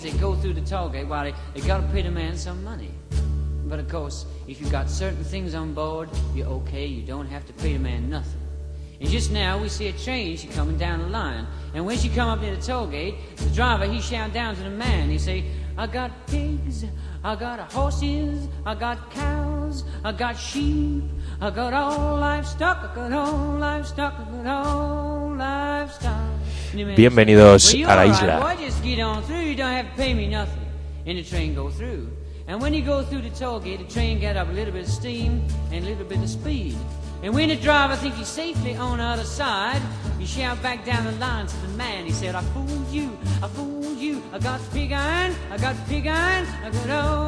They go through the toll gate while they gotta pay the man some money. But of course, if you got certain things on board, you're okay, you don't have to pay the man nothing. And just now we see a train, she coming down the line. And when she come up near the toll gate, the driver, he shout down to the man, he say, I got pigs, I got horses, I got cows, I got sheep, I got all livestock, I got all livestock, I got all livestock. Bienvenidos a la isla. Boy, just get on through, you don't have to pay me nothing. And the train go through. And when you go through the toll gate, the train get up a little bit of steam and a little bit of speed. And when the driver think he's safely on the other side, he shout back down the line to the man. He said, I fooled you, I fooled you. I got pig iron, I got pig iron, I got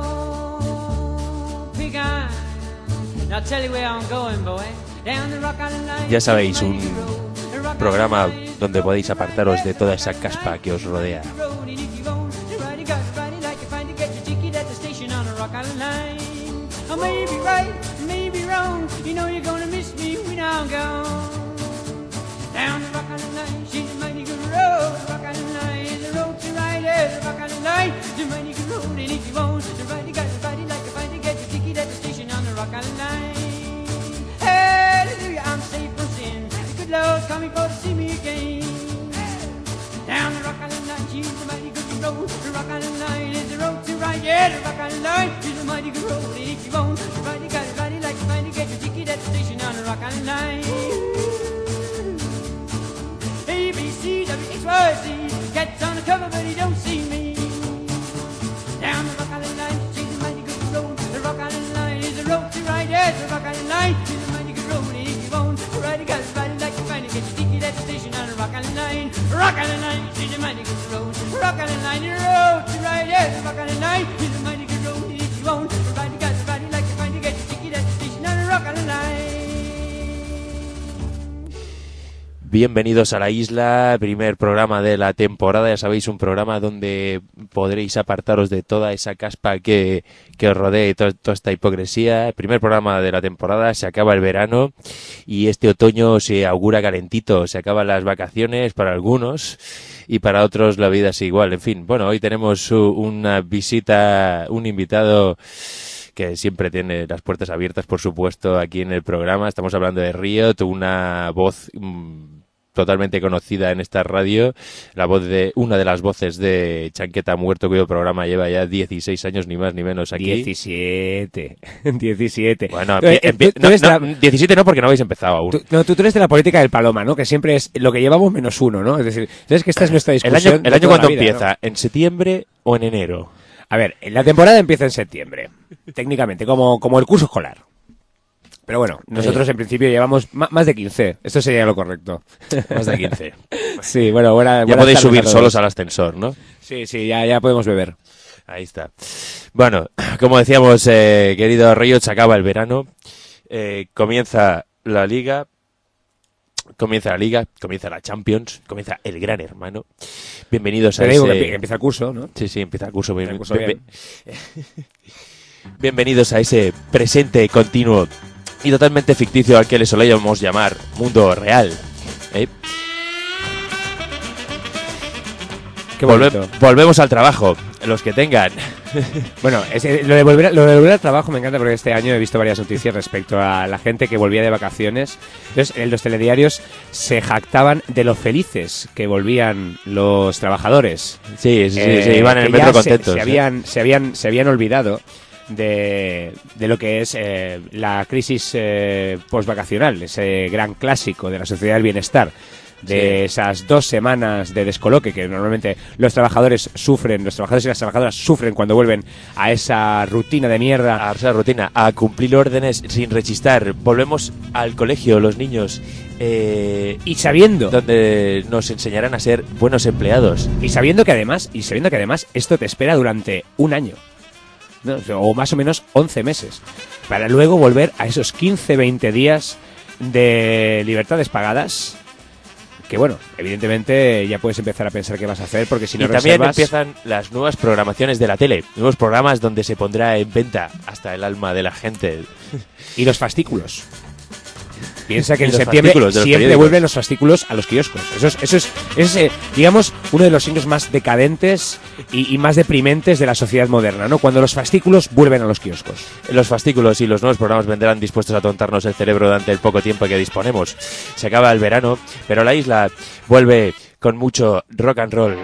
old pig iron. Now tell you where I'm going, boy. Down the Rock Island Line. Ya sabéis, un programa donde podéis apartaros de toda esa caspa que os rodea. I may be right, may be wrong. You know you're gonna miss me when I'm gone. Down the Rock Island Line, she's a mighty good road. The Rock Island Line is the road to ride. The Rock Island Line is a mighty good road. And if you want to ride, you got to ride it like a fight to get your ticket at the station on the Rock Island Line. Hallelujah, I'm safe from sin. The good Lord's coming for to see me again. Down the Rock Island Line, she's a mighty good road. The Rock Island Line is the road to ride. Yeah, the Rock Island Line is a mighty good road. And if you want to ride, you got to ride it like a fight to get your ticket at the station on the Rock Island Line. A, B, C, W, X, Y, Z. Cat's on the cover, but he don't see me. Down the Rock Island Line, she's a mighty good road. The Rock Island Line is the road to ride. Yes, the Rock Island Line is a mighty good road. And if you want to ride, you got to ride it like a fight to get your ticket at the station on the Rock Island Line. Rock Island Line, she's a mighty good road. Rock Island Line, the road to ride. Yes, the Rock Island Line is a mighty good road. And if you want to ride, you got to ride it like a fight to get your ticket at the station on the Rock Island Line. Bienvenidos a la isla, primer programa de la temporada, ya sabéis, un programa donde podréis apartaros de toda esa caspa que os rodea y toda esta hipocresía. El primer programa de la temporada, se acaba el verano y este otoño se augura calentito, se acaban las vacaciones para algunos y para otros la vida es igual. En fin, bueno, hoy tenemos una visita, un invitado que siempre tiene las puertas abiertas, por supuesto, aquí en el programa. Estamos hablando de Riot, una voz totalmente conocida en esta radio, la voz de una de las voces de Chanqueta Muerto, cuyo programa lleva ya 16 años, ni más ni menos aquí. 17. Bueno, 17 no, porque no habéis empezado aún. Tú eres de la política del Paloma, ¿no? Que siempre es lo que llevamos menos uno, ¿no? Es decir, ¿sabes que esta es nuestra discusión? El año cuando empieza, ¿no? ¿En septiembre o en enero? A ver, la temporada empieza en septiembre, técnicamente, como el curso escolar. Pero bueno, nosotros en principio llevamos más de 15. Esto sería lo correcto. Más de 15. Sí, bueno, ya podéis subir solos al ascensor, ¿no? Sí, ya podemos beber. Ahí está. Bueno, como decíamos, querido Riot, se acaba el verano. Comienza la liga. Comienza la Champions, comienza el Gran Hermano. Bienvenidos a ese... que empieza el curso, ¿no? Sí, empieza el curso. Bienvenidos a ese presente continuo y totalmente ficticio al que le solíamos llamar mundo real. Volvemos al trabajo, los que tengan. Bueno, lo de volver al trabajo me encanta porque este año he visto varias noticias respecto a la gente que volvía de vacaciones. Entonces, en los telediarios se jactaban de lo felices que volvían los trabajadores. Sí, iban en el metro contentos. Se habían olvidado de lo que es la crisis postvacacional, ese gran clásico de la sociedad del bienestar, de esas 2 semanas de descoloque que normalmente los trabajadores y las trabajadoras sufren cuando vuelven a esa rutina de mierda. A esa rutina, a cumplir órdenes sin rechistar. Volvemos al colegio, los niños, y sabiendo donde nos enseñarán a ser buenos empleados. Y sabiendo que además esto te espera durante un año, ¿no? O más o menos 11 meses, para luego volver a esos 15-20 días de libertades pagadas, que bueno, evidentemente ya puedes empezar a pensar qué vas a hacer, porque si no reservas... Y también empiezan las nuevas programaciones de la tele, nuevos programas donde se pondrá en venta hasta el alma de la gente. Y los fascículos. Piensa que Y en los septiembre fascículos de los siempre periódicos. vuelven los fascículos a los kioscos. Eso es digamos, uno de los signos más decadentes y más deprimentes de la sociedad moderna, ¿no? Cuando los fascículos vuelven a los kioscos. Los fascículos y los nuevos programas vendrán dispuestos a tontarnos el cerebro durante el poco tiempo que disponemos. Se acaba el verano, pero la isla vuelve con mucho rock and roll.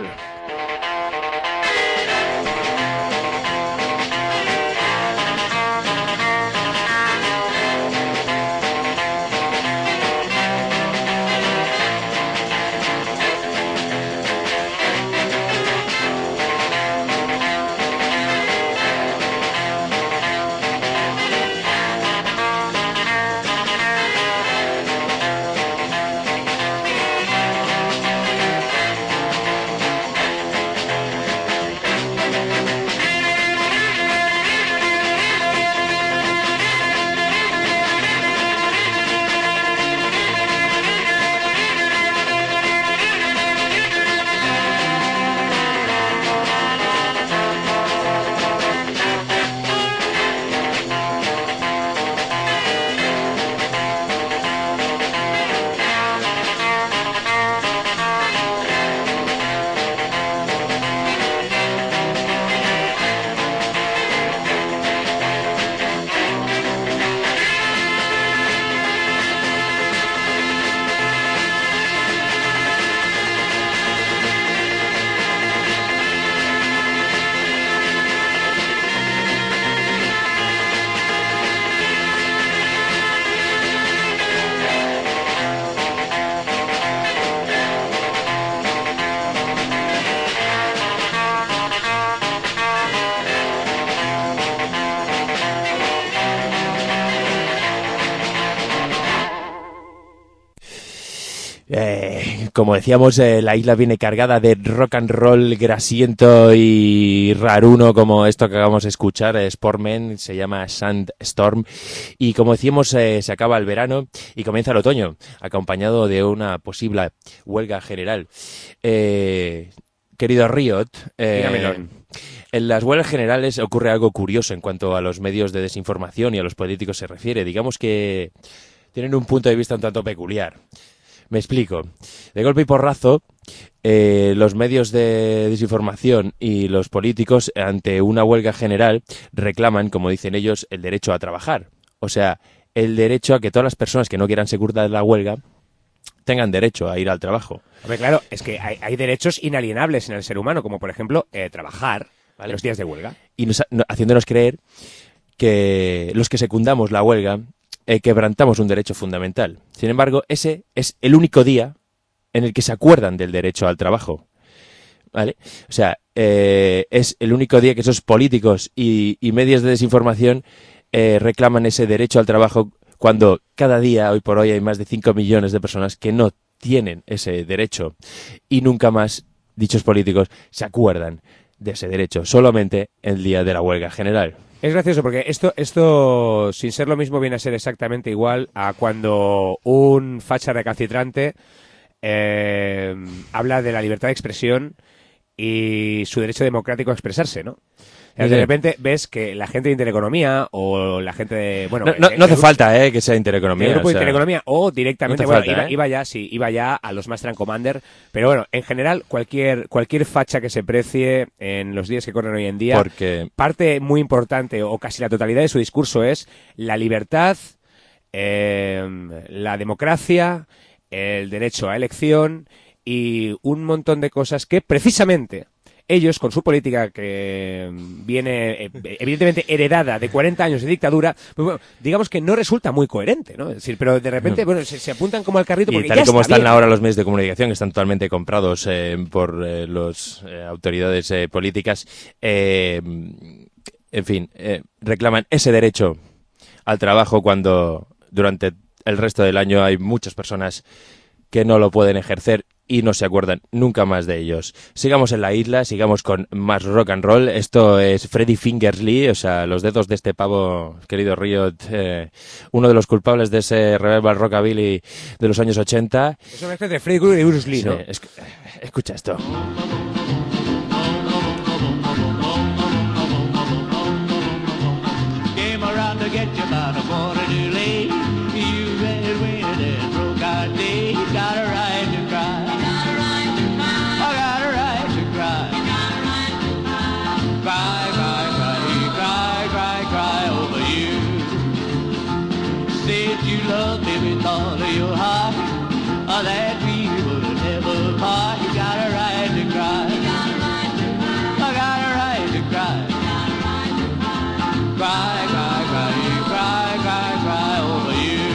Como decíamos, la isla viene cargada de rock and roll grasiento y raruno, como esto que acabamos de escuchar, Sportman, se llama Sandstorm. Y como decíamos, se acaba el verano y comienza el otoño, acompañado de una posible huelga general. Querido Riot, Dígamelo. en las huelgas generales ocurre algo curioso en cuanto a los medios de desinformación y a los políticos se refiere. Digamos que tienen un punto de vista un tanto peculiar. Me explico. De golpe y porrazo, los medios de desinformación y los políticos, ante una huelga general, reclaman, como dicen ellos, el derecho a trabajar. O sea, el derecho a que todas las personas que no quieran secundar la huelga tengan derecho a ir al trabajo. Hombre, claro, es que hay derechos inalienables en el ser humano, como por ejemplo trabajar, ¿vale?, los días de huelga. Y haciéndonos creer que los que secundamos la huelga quebrantamos un derecho fundamental. Sin embargo, ese es el único día en el que se acuerdan del derecho al trabajo, ¿vale? O sea, es el único día que esos políticos y medios de desinformación reclaman ese derecho al trabajo, cuando cada día, hoy por hoy, hay más de 5 millones de personas que no tienen ese derecho y nunca más dichos políticos se acuerdan de ese derecho, solamente el día de la huelga general. Es gracioso porque esto, sin ser lo mismo, viene a ser exactamente igual a cuando un facha recalcitrante habla de la libertad de expresión y su derecho democrático a expresarse, ¿no? De repente ves que la gente de Intereconomía o la gente de... Bueno, no hace falta que sea Intereconomía. El grupo de Intereconomía o directamente... No bueno, falta, iba ya a los Master and Commander, pero bueno, en general cualquier facha que se precie en los días que corren hoy en día, porque parte muy importante o casi la totalidad de su discurso es la libertad, la democracia, el derecho a elección y un montón de cosas que precisamente ellos, con su política que viene evidentemente heredada de 40 años de dictadura, pues bueno, digamos que no resulta muy coherente, ¿no? Es decir, pero de repente, bueno, se apuntan como al carrito porque y tal ya y como está están bien. ahora los medios de comunicación, que están totalmente comprados por las autoridades políticas, en fin, reclaman ese derecho al trabajo cuando durante el resto del año hay muchas personas que no lo pueden ejercer y no se acuerdan nunca más de ellos. Sigamos en la isla, sigamos con más rock and roll. Esto es Freddie Fingers Lee, o sea, los dedos de este pavo, querido Riot, uno de los culpables de ese revival rockabilly de los años 80. Es una especie de Freddie Krueger y Bruce Lee, ¿no? Sí, escucha esto. Came around to get you about a quarter too late. You better win it. Cry, cry, cry, cry, cry, cry over you. Said you loved me with all of your heart, that we would never part. You got a right to cry. I got a right to cry. Cry, cry, cry, cry, cry, cry over you.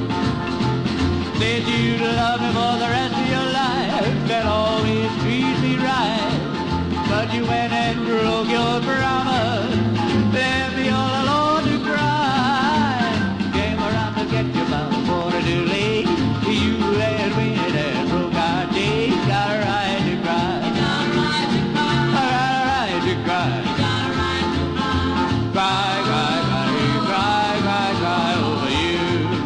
Said you'd love me for the rest of your life and always treat me right, but you went and broke your promise, left me all alone to cry. Came around to get you about a quarter too late. You had went and broke our day. Got a right to cry. I got a right to cry. Cry, cry, cry, cry, cry, cry over you.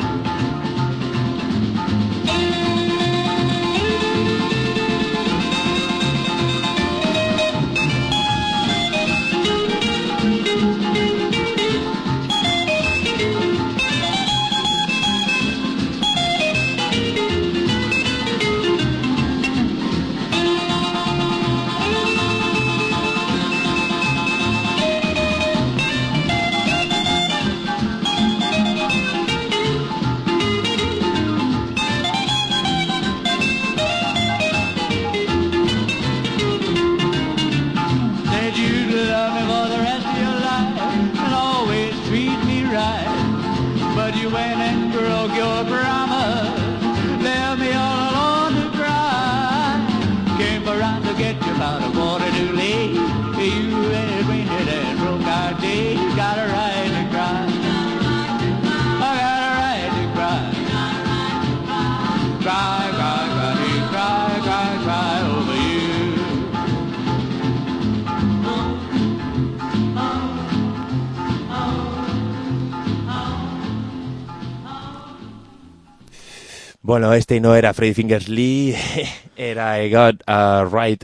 Bueno, este no era Freddie Fingers Lee, era I Got a Right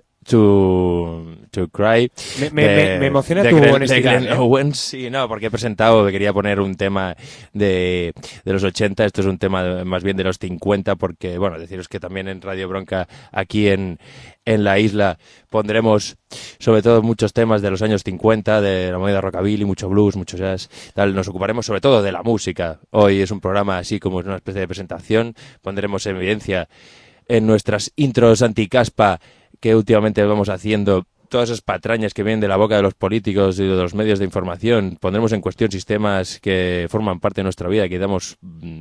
to Cry. Me emociona tu honestidad. De Owens, sí, no, porque he presentado, quería poner un tema de los 80, esto es un tema más bien de los 50, porque, bueno, deciros que también en Radio Bronca, aquí en la isla, pondremos sobre todo muchos temas de los años 50, de la movida rockabilly, mucho blues, mucho jazz, tal. Nos ocuparemos sobre todo de la música. Hoy es un programa así como es una especie de presentación, pondremos en evidencia en nuestras intros anticaspa que últimamente vamos haciendo todas esas patrañas que vienen de la boca de los políticos y de los medios de información. Pondremos en cuestión sistemas que forman parte de nuestra vida, que damos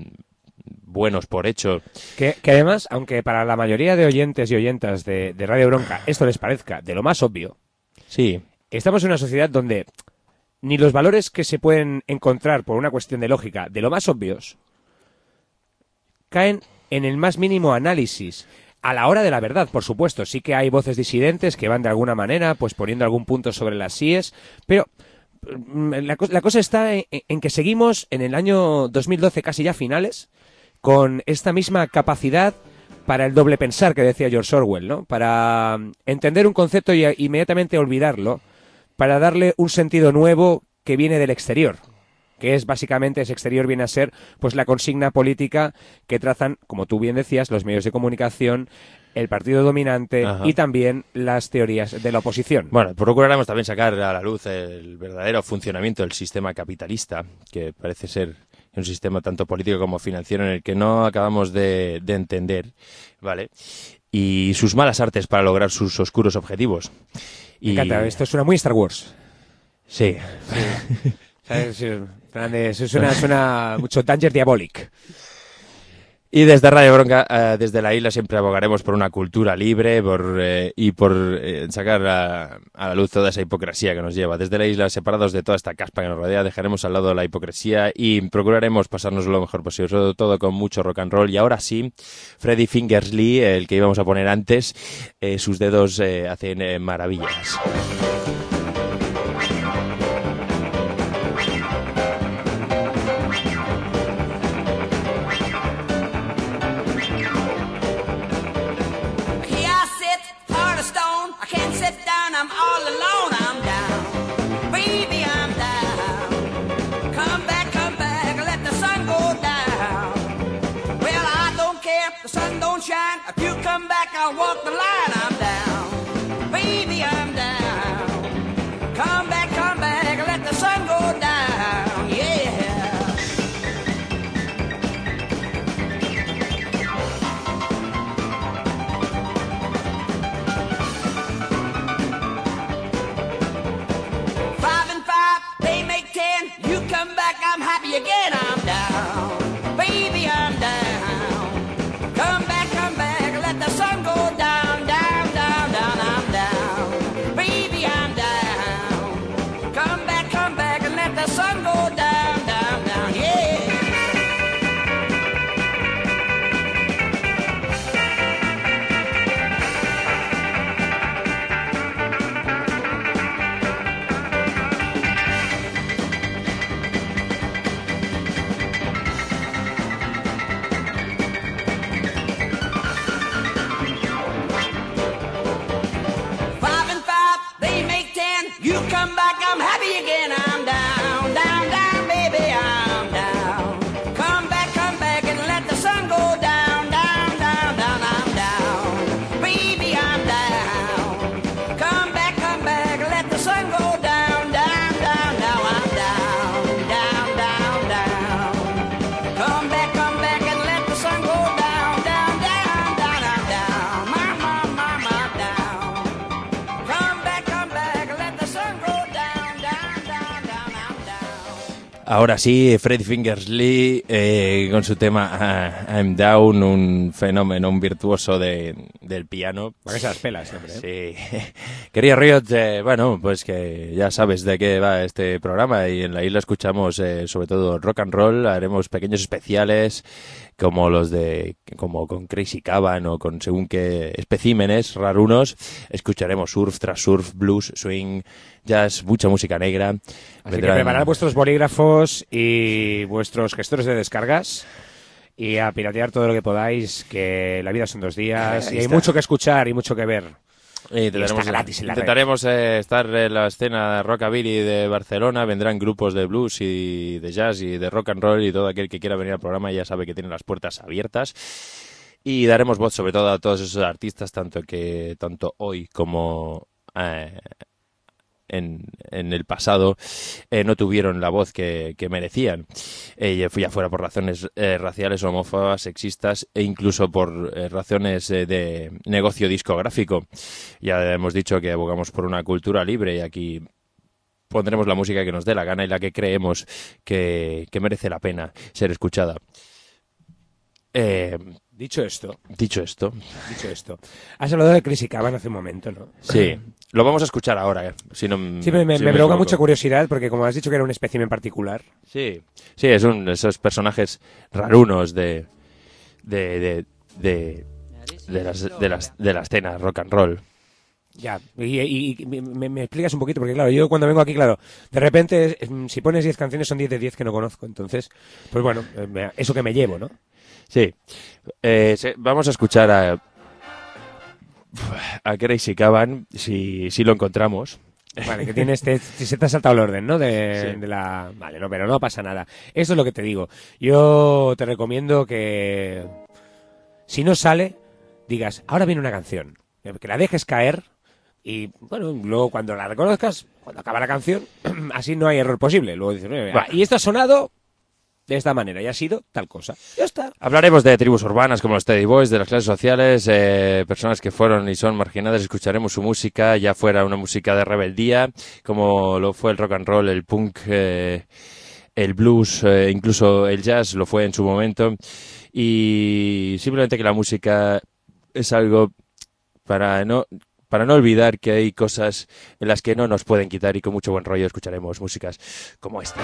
buenos por hecho. Que además, aunque para la mayoría de oyentes y oyentas de Radio Bronca esto les parezca de lo más obvio, sí, estamos en una sociedad donde ni los valores que se pueden encontrar por una cuestión de lógica de lo más obvios caen en el más mínimo análisis. A la hora de la verdad, por supuesto, sí que hay voces disidentes que van de alguna manera pues poniendo algún punto sobre las síes, pero la cosa está en que seguimos en el año 2012, casi ya finales, con esta misma capacidad para el doble pensar que decía George Orwell, ¿no? Para entender un concepto y inmediatamente olvidarlo, para darle un sentido nuevo que viene del exterior, que es básicamente, ese exterior viene a ser pues la consigna política que trazan, como tú bien decías, los medios de comunicación, el partido dominante. Ajá. Y también las teorías de la oposición. Bueno, procuraremos también sacar a la luz el verdadero funcionamiento del sistema capitalista, que parece ser un sistema tanto político como financiero en el que no acabamos de entender, ¿vale? Y sus malas artes para lograr sus oscuros objetivos. Me encanta, esto suena muy Star Wars. Sí. Eso suena mucho Danger Diabolic. Y desde Radio Bronca, desde la isla, siempre abogaremos por una cultura libre y por sacar a la luz toda esa hipocresía que nos lleva. Desde la isla, separados de toda esta caspa que nos rodea, dejaremos al lado la hipocresía y procuraremos pasarnos lo mejor posible, sobre todo con mucho rock and roll. Y ahora sí, Freddie Fingers Lee, el que íbamos a poner antes, sus dedos hacen maravillas. I'm all alone, I'm down. Baby, I'm down. Come back, let the sun go down. Well, I don't care if the sun don't shine. If you come back, I'll walk the line. I'm down. Baby, I'm down. Come back. back, I'm happy again. I'm down, down, down, baby, I'm down. Come back and let the sun go down, down, down, down, I'm down. Baby, I'm down. Come back, let the sun go down, down, down, down, I'm down, down, down, down. Come back and let the sun go down, down, down, down, I'm down. My, down. Come back, let the sun go down, down, down, down, I'm down. Ahora sí, Freddie Fingers Lee con su tema I'm Down, un fenómeno, un virtuoso del piano. Para que se las pelas siempre, ¿eh? Sí. Querido Riot, bueno, pues que ya sabes de qué va este programa y en la isla escuchamos sobre todo rock and roll, haremos pequeños especiales como como con Crazy Caban o con según qué especímenes rarunos, escucharemos surf tras surf, blues, swing, jazz, mucha música negra. Así que preparad vuestros bolígrafos y vuestros gestores de descargas y a piratear todo lo que podáis, que la vida son 2 días y hay mucho que escuchar y mucho que ver. Intentaremos, está gratis en la red. intentaremos estar en la escena rockabilly de Barcelona, vendrán grupos de blues y de jazz y de rock and roll y todo aquel que quiera venir al programa ya sabe que tiene las puertas abiertas. Y daremos voz sobre todo a todos esos artistas, tanto hoy como en el pasado no tuvieron la voz que merecían, ya fuera por razones raciales, homófobas, sexistas e incluso por razones de negocio discográfico. Ya hemos dicho que abogamos por una cultura libre y aquí pondremos la música que nos dé la gana y la que creemos que merece la pena ser escuchada. Dicho esto, has hablado de Crazy Caban hace un momento, ¿no? Sí, lo vamos a escuchar ahora. Si no, sí, me provoca equivoco. mucha curiosidad porque como has dicho que era un espécimen particular. Sí, es esos personajes rarunos de la escena rock and roll. Ya, y me explicas un poquito, porque claro, yo cuando vengo aquí, claro, de repente, si pones 10 canciones son 10 de 10 que no conozco, entonces, pues bueno, eso que me llevo, ¿no? Sí, vamos a escuchar a Crazy Caban, si lo encontramos. Vale, que tienes, se te ha saltado el orden, ¿no? Sí. Vale, no, pero no pasa nada. Esto es lo que te digo. Yo te recomiendo que, si no sale, digas, ahora viene una canción, que la dejes caer. Y, bueno, luego cuando la reconozcas, cuando acaba la canción, así no hay error posible. Luego dices, y esto ha sonado de esta manera y ha sido tal cosa. Ya está. Hablaremos de tribus urbanas como los Teddy Boys, de las clases sociales, personas que fueron y son marginadas. Escucharemos su música, ya fuera una música de rebeldía, como lo fue el rock and roll, el punk, el blues, incluso el jazz lo fue en su momento. Y simplemente que la música es algo para no olvidar que hay cosas en las que no nos pueden quitar y con mucho buen rollo escucharemos músicas como esta.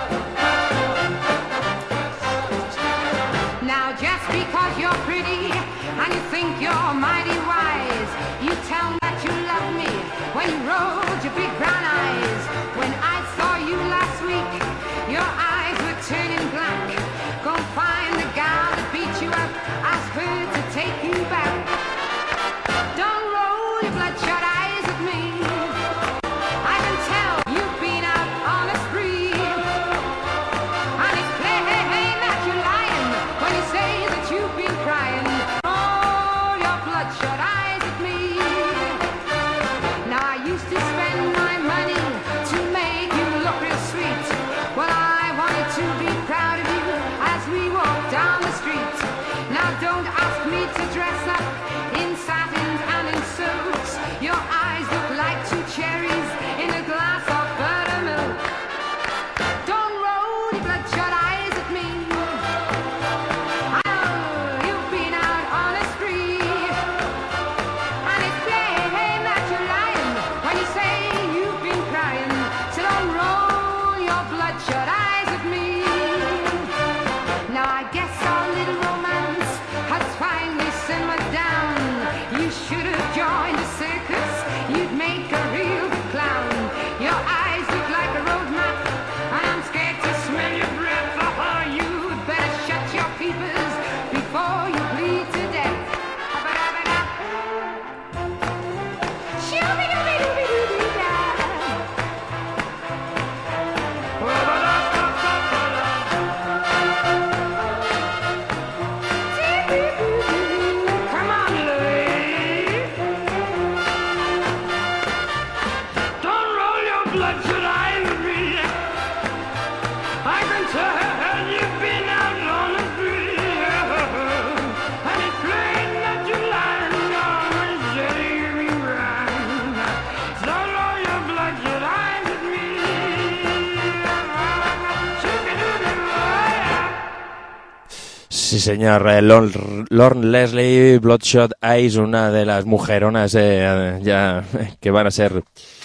Now just because you're pretty and you think you're mighty wise, you tell me that you love me when you rolled your big brown eyes. When I saw you last week, your eyes were turning black. Go find the gal that beat you up, ask her to take you back. Don't roll your bloodshot eyes at me. I can tell you've been out on a spree. And it's plain that you're lying when you say that you've been crying. Roll your bloodshot eyes at me. Now I used to spend bloodshot eyes of me. I can tell you've been out on the street, and it's plain that you're lying on the shady ground. So roll your bloodshot eyes at me. Sí, señor. Lorne Leslie, Bloodshot Eyes, una de las mujeronas ya que van a ser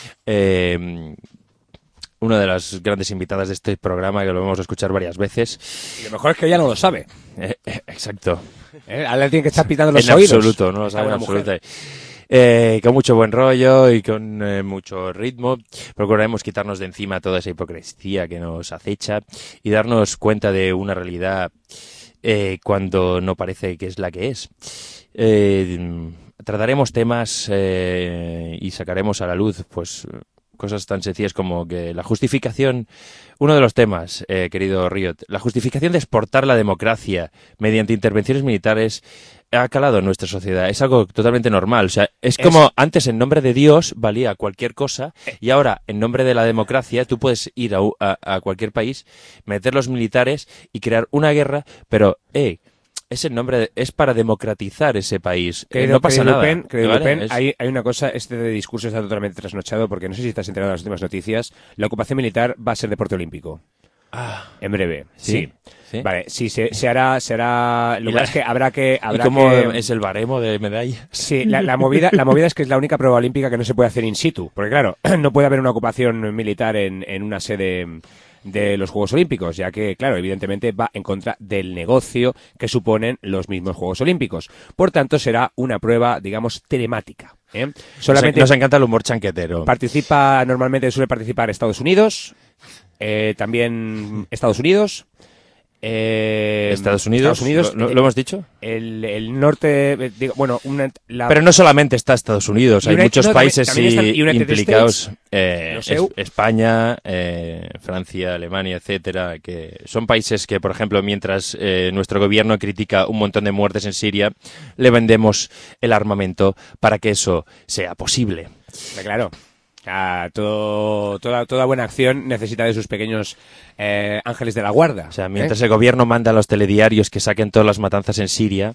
una de las grandes invitadas de este programa, que lo vamos a escuchar varias veces. Y lo mejor es que ella no lo sabe. Exacto. Ahora tiene que estar pitando los En oídos. absoluto, no lo sabe en absoluto. Con mucho buen rollo y con mucho ritmo, procuraremos quitarnos de encima toda esa hipocresía que nos acecha y darnos cuenta de una realidad cuando no parece que es la que es. Trataremos temas y sacaremos a la luz pues cosas tan sencillas como que la justificación, uno de los temas, querido Riot, la justificación de exportar la democracia mediante intervenciones militares ha calado en nuestra sociedad. Es algo totalmente normal. O sea, es como antes en nombre de Dios valía cualquier cosa y ahora en nombre de la democracia tú puedes ir a cualquier país, meter los militares y crear una guerra, pero es el nombre, es para democratizar ese país. No pasa nada. ¿Vale? ¿Vale? Hay una cosa, este discurso está totalmente trasnochado porque no sé si estás enterado de las últimas noticias. La ocupación militar va a ser deporte olímpico. En breve. ¿Sí? Sí. Vale, sí, se hará. Lo que pasa es que habrá que. ¿Y cómo es el baremo de medalla? Sí, la movida es que es la única prueba olímpica que no se puede hacer in situ. Porque claro, no puede haber una ocupación militar en una sede de los Juegos Olímpicos, ya que, claro, evidentemente va en contra del negocio que suponen los mismos Juegos Olímpicos. Por tanto, será una prueba, digamos, telemática. Solamente nos encanta el humor chanquetero. Suele participar Estados Unidos, también Estados Unidos. Estados Unidos, ¿lo hemos dicho? El norte, pero no solamente está Estados Unidos, hay muchos países implicados, España, Francia, Alemania, etcétera, que son países que, por ejemplo, mientras nuestro gobierno critica un montón de muertes en Siria, le vendemos el armamento para que eso sea posible. Claro. Toda buena acción necesita de sus pequeños ángeles de la guarda. O sea, mientras el gobierno manda a los telediarios que saquen todas las matanzas en Siria,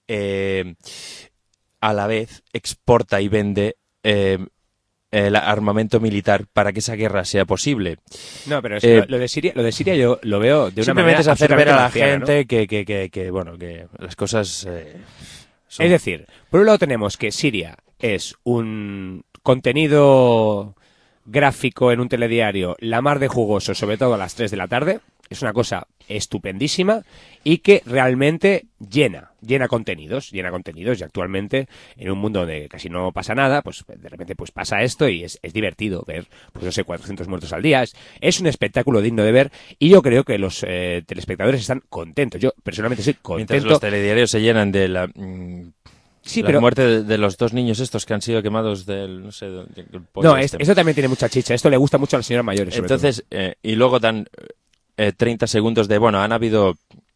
a la vez exporta y vende el armamento militar para que esa guerra sea posible. No, pero lo de Siria yo lo veo de una manera. Simplemente es hacer ver a la anciana, gente, ¿no? que las cosas son... Es decir, por un lado tenemos que Siria es un contenido gráfico en un telediario la mar de jugoso, sobre todo a las 3 de la tarde. Es una cosa estupendísima y que realmente llena contenidos y actualmente en un mundo donde casi no pasa nada, pues de repente pues pasa esto y es divertido ver, pues no sé, 400 muertos al día. Es un espectáculo digno de ver y yo creo que los telespectadores están contentos. Yo personalmente soy contento. Mientras los telediarios se llenan de la... Sí, la muerte de los 2 niños estos que han sido quemados del, no sé, del pollo. No, esto también tiene mucha chicha. Esto le gusta mucho a las señoras mayores. Entonces, y luego dan 30 segundos de, han habido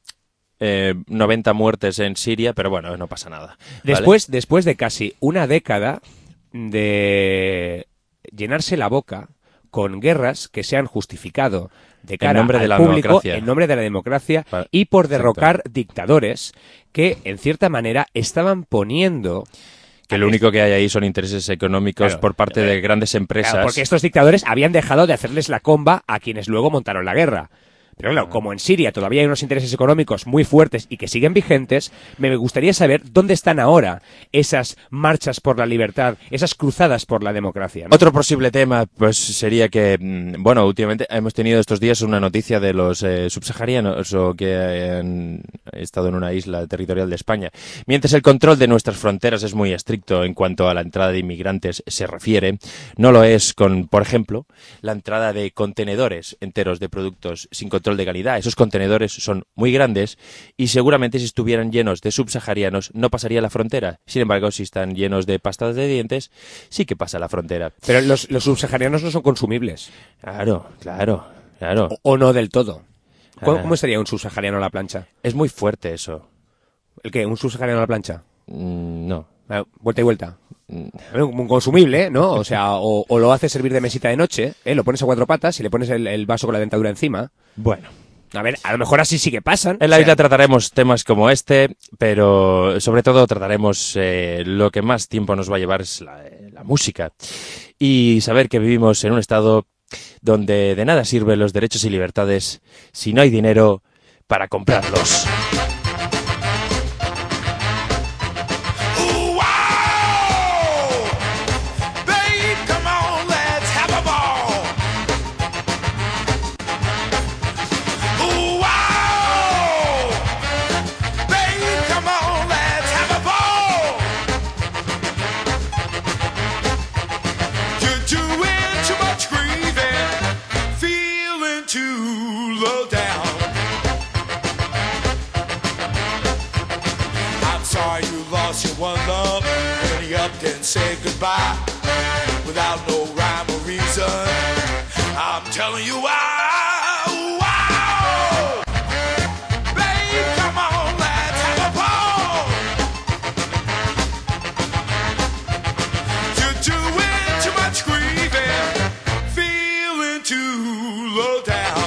90 muertes en Siria, pero bueno, no pasa nada. ¿Vale? Después de casi una década de llenarse la boca con guerras que se han justificado de cara al público en nombre de la democracia y por derrocar dictadores que, en cierta manera, estaban poniendo... Que lo único que hay ahí son intereses económicos por parte de grandes empresas. Claro, porque estos dictadores habían dejado de hacerles la comba a quienes luego montaron la guerra. Pero claro, como en Siria todavía hay unos intereses económicos muy fuertes y que siguen vigentes, me gustaría saber dónde están ahora esas marchas por la libertad, esas cruzadas por la democracia, ¿no? Otro posible tema, pues sería que, últimamente hemos tenido estos días una noticia de los subsaharianos o que han estado en una isla territorial de España. Mientras el control de nuestras fronteras es muy estricto en cuanto a la entrada de inmigrantes se refiere, no lo es con, por ejemplo, la entrada de contenedores enteros de productos sin control de calidad. Esos contenedores son muy grandes y seguramente si estuvieran llenos de subsaharianos no pasaría la frontera. Sin embargo, si están llenos de pastas de dientes, sí que pasa la frontera. Pero los subsaharianos no son consumibles. Claro. O no del todo. ¿Cómo estaría un subsahariano a la plancha? Es muy fuerte eso. ¿El qué? ¿Un subsahariano a la plancha? No. Vuelta y vuelta. Un consumible, ¿no? O sea, o lo haces servir de mesita de noche, lo pones a 4 patas y le pones el vaso con la dentadura encima. Bueno. A ver, a lo mejor así sí que pasan. En la isla trataremos temas como este, pero sobre todo trataremos lo que más tiempo nos va a llevar es la música. Y saber que vivimos en un estado donde de nada sirven los derechos y libertades si no hay dinero para comprarlos. Say goodbye without no rhyme or reason. I'm telling you why. Wow, babe, come on, let's have a ball. You're doing too much grieving, feeling too low down.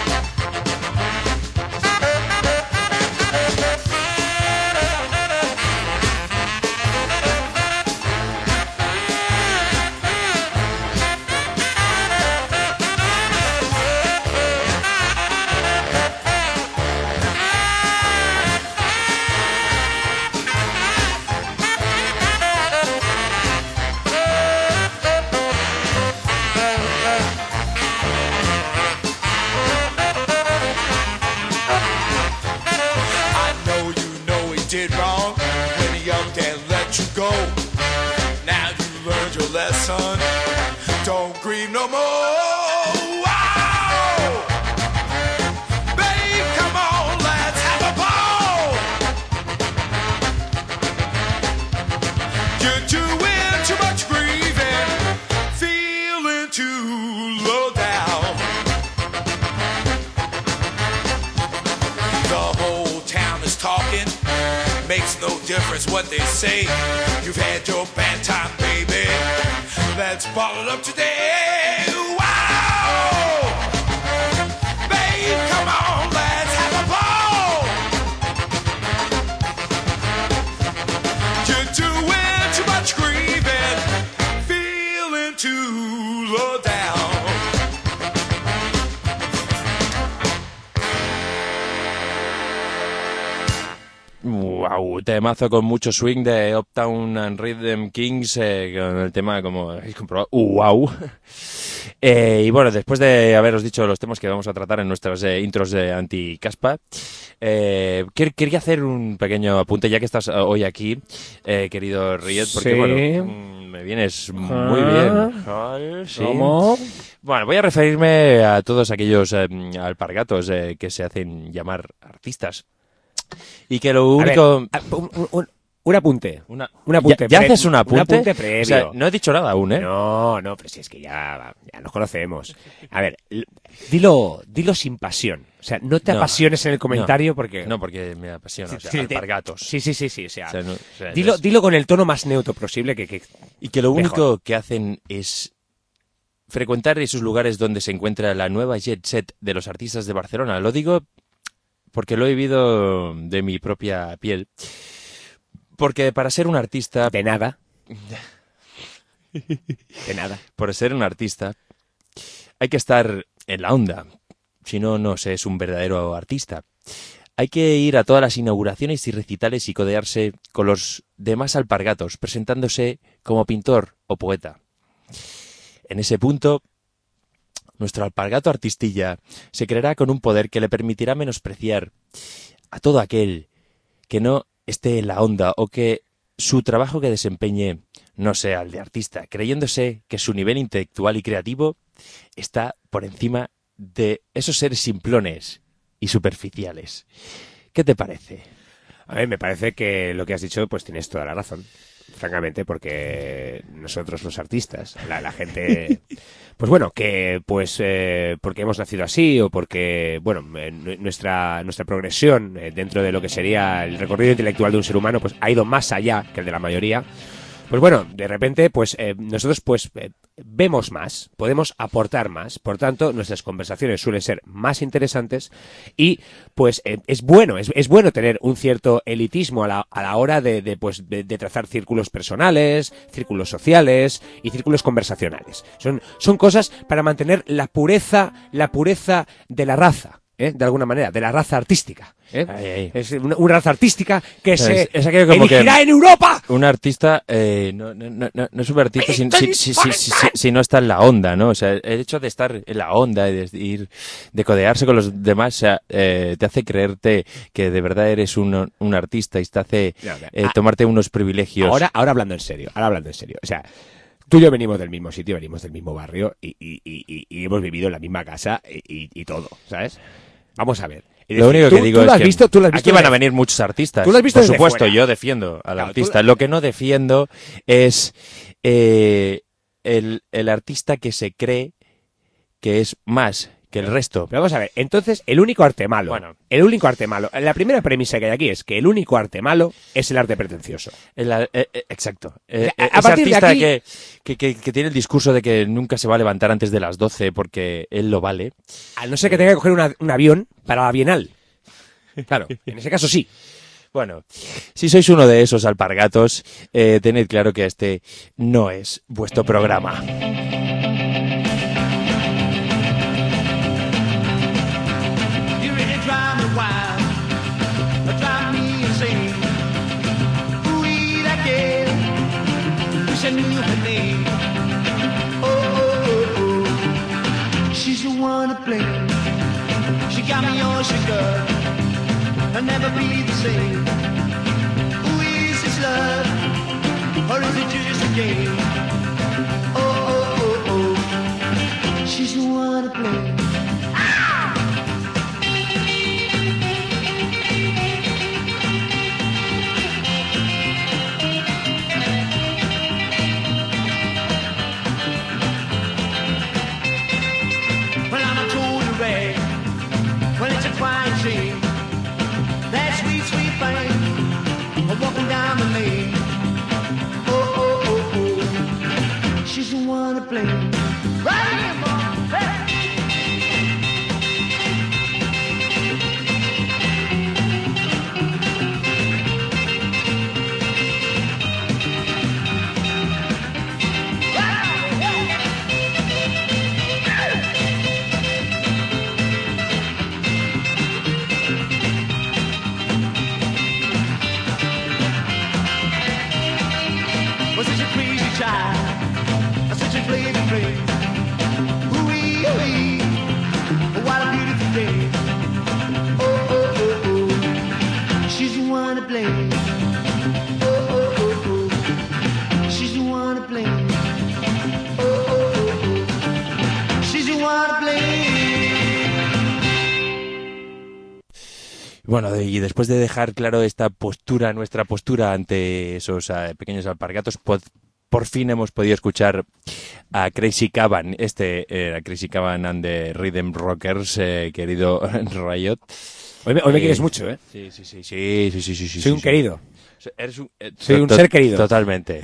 Son, don't grieve no more. Wow, babe, come on, let's have a ball. You're doing too much grieving, feeling too low down. The whole town is talking, makes no difference what they say. You've had your bad time, baby. Let's ball it up today. Wow, babe, come on, let's have a ball. You're doing too much grieving, feeling too low down. Wow, temazo con mucho swing de Uptown and Rhythm Kings, con el tema, como habéis comprobado, wow. Y bueno, después de haberos dicho los temas que vamos a tratar en nuestras intros de Anticaspa, quería hacer un pequeño apunte, ya que estás hoy aquí, querido Riet, porque sí. Bueno, me vienes muy bien. Sí. ¿Cómo? Bueno, voy a referirme a todos aquellos alpargatos que se hacen llamar artistas. Y que lo único... A ver, un apunte. Un apunte. ¿Ya haces un apunte? Un apunte previo. O sea, no he dicho nada aún, ¿eh? No, pero si es que ya nos conocemos. A ver, dilo sin pasión. O sea, no te apasiones en el comentario porque... No, porque me apasiona, sí, alpargatos. Sí. O sea, dilo, dilo con el tono más neutro posible que y que lo único mejor. Que hacen es frecuentar esos lugares donde se encuentra la nueva jet set de los artistas de Barcelona. Lo digo porque lo he vivido de mi propia piel. Porque para ser un artista... De nada. De nada. Para ser un artista hay que estar en la onda. Si no, no se es un verdadero artista. Hay que ir a todas las inauguraciones y recitales y codearse con los demás alpargatos, presentándose como pintor o poeta. En ese punto, nuestro alpargato artistilla se creerá con un poder que le permitirá menospreciar a todo aquel que no esté en la onda o que su trabajo que desempeñe no sea el de artista, creyéndose que su nivel intelectual y creativo está por encima de esos seres simplones y superficiales. ¿Qué te parece? A ver, me parece que lo que has dicho, pues tienes toda la razón, francamente, porque nosotros los artistas, la gente pues bueno, que pues porque hemos nacido así o porque, bueno, nuestra progresión dentro de lo que sería el recorrido intelectual de un ser humano, pues ha ido más allá que el de la mayoría. Pues bueno, de repente, pues nosotros pues vemos más, podemos aportar más, por tanto, nuestras conversaciones suelen ser más interesantes y pues es bueno tener un cierto elitismo a la hora de trazar círculos personales, círculos sociales y círculos conversacionales. Son cosas para mantener la pureza de la raza. De alguna manera, de la raza artística. Ay. Es una raza artística que se es aquello como erigirá que en Europa. un artista no es un artista si no está en la onda, ¿no? O sea, el hecho de estar en la onda y de codearse con los demás, o sea, te hace creerte que de verdad eres un artista y te hace tomarte unos privilegios. Ahora hablando en serio. O sea, tú y yo venimos del mismo sitio, venimos del mismo barrio y hemos vivido en la misma casa y todo, ¿sabes? Vamos a ver. Lo único que digo es que tú lo has visto aquí van a venir muchos artistas. Tú lo has visto por desde supuesto, fuera. yo defiendo al Claro, artista. Lo que no defiendo es el artista que se cree que es más que el resto. Pero vamos a ver, entonces el único arte malo, la primera premisa que hay aquí es que el único arte malo es el arte pretencioso. Exacto. A Ese partir de artista aquí- que tiene el discurso de que nunca se va a levantar antes de las 12 porque él lo vale. A no ser que tenga que coger un avión para la Bienal. Claro, en ese caso sí. Bueno, si sois uno de esos alpargatos, tened claro que este no es vuestro programa. You really drive me wild, drive me insane. Ooh, that girl, wish I knew her name. Oh, oh, oh, oh. She's the one to blame. She got me all sugar. I'll never be the same. Ooh, is this love, or is it just a game? Oh, oh, oh, oh. She's the one to blame. Well, I'm a total wreck. Well, it's a crying shame. That sweet, sweet thing, walking down the lane. Oh, oh, oh, oh. She's the one to blame. Right here, boy. Hey. Was such a crazy child, such a crazy place. Ooh-wee, ooh-wee, what a beautiful day. Oh, oh, oh, oh, she's the one to blame. Oh, oh, oh, oh, she's the one to blame. Oh, oh, oh, oh, she's the one to blame. Bueno, y después de dejar claro nuestra postura ante esos pequeños alpargatos, por fin hemos podido escuchar a Crazy Caban, a Crazy Caban and the Rhythm Rockers, querido Riot. Hoy me quieres mucho, ¿eh? Sí. Soy un querido. Eres Soy un ser querido. Totalmente.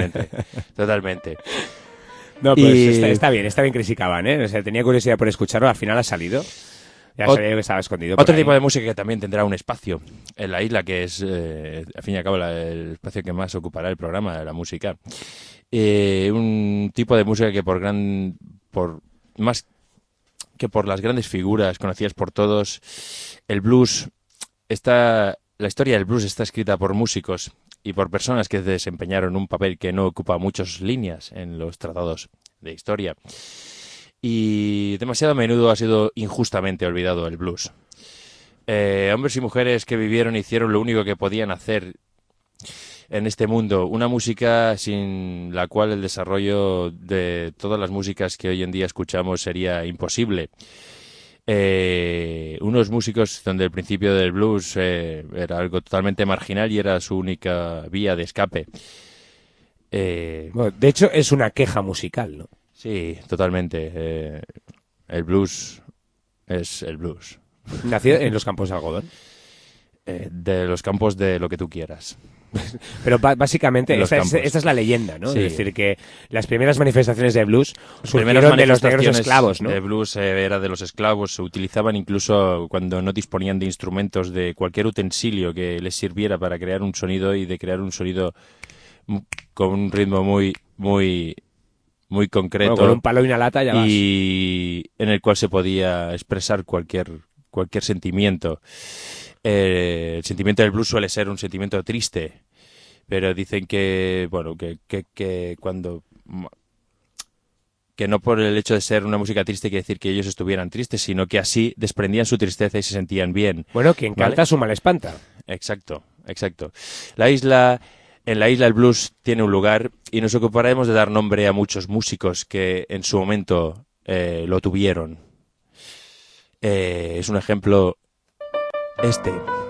No, pues Y- está bien Crazy Caban, ¿eh? O sea, tenía curiosidad por escucharlo, al final ha salido. Ya Ot- sabía que estaba escondido por Otro ahí. tipo de música que también tendrá un espacio en la isla, que es, al fin y al cabo, el espacio que más ocupará el programa, la música. Un tipo de música que más que por las grandes figuras conocidas por todos, el blues la historia del blues está escrita por músicos y por personas que desempeñaron un papel que no ocupa muchas líneas en los tratados de historia. Y demasiado a menudo ha sido injustamente olvidado el blues. Hombres y mujeres que vivieron e hicieron lo único que podían hacer en este mundo. Una música sin la cual el desarrollo de todas las músicas que hoy en día escuchamos sería imposible. Unos músicos donde el principio del blues era algo totalmente marginal y era su única vía de escape. Bueno, de hecho, es una queja musical, ¿no? Sí, totalmente. El blues es el blues. Nació en los campos de algodón. De los campos de lo que tú quieras. Pero básicamente Los esta campos. es la leyenda, ¿no? Sí. Es decir, que las primeras manifestaciones de blues Primeras surgieron de los negros manifestaciones esclavos, ¿no? de blues era de los esclavos. Se utilizaban incluso cuando no disponían de instrumentos, de cualquier utensilio que les sirviera para crear un sonido y de crear un sonido con un ritmo muy concreto. Bueno, con un palo y una lata ya vas. Y en el cual se podía expresar cualquier sentimiento. El sentimiento del blues suele ser un sentimiento triste, pero dicen que, bueno, que cuando... que no por el hecho de ser una música triste quiere decir que ellos estuvieran tristes, sino que así desprendían su tristeza y se sentían bien. Bueno, quien ¿vale? canta su mal espanta. Exacto. En la isla el blues tiene un lugar y nos ocuparemos de dar nombre a muchos músicos que en su momento lo tuvieron. Es un ejemplo este.